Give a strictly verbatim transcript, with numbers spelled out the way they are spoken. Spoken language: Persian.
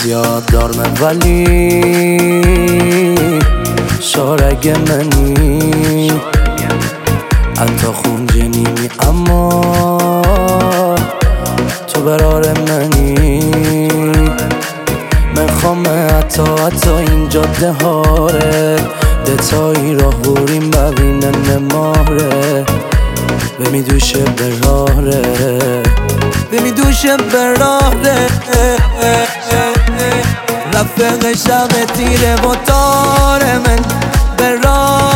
زیاد دارمه ولی شارگ منی حتی خون جنینی اما تو برار منی من خامه حتی حتی این جاده هاره دتایی راه بریم ببینن نماره بمی دوشه براره بمی دوشه براره رفقشم تیره و تار من براره